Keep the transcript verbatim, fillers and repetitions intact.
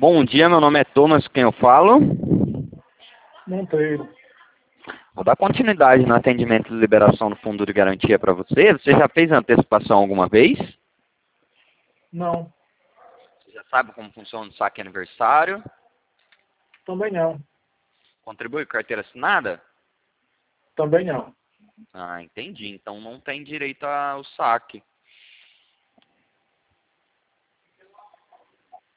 Bom dia, meu nome é Thomas, quem eu falo? Monteiro. Vou dar continuidade no atendimento de liberação do fundo de garantia para você. Você já fez antecipação alguma vez? Não. Você já sabe como funciona o saque aniversário? Também não. Contribui com carteira assinada? Também não. Ah, entendi. Então não tem direito ao saque.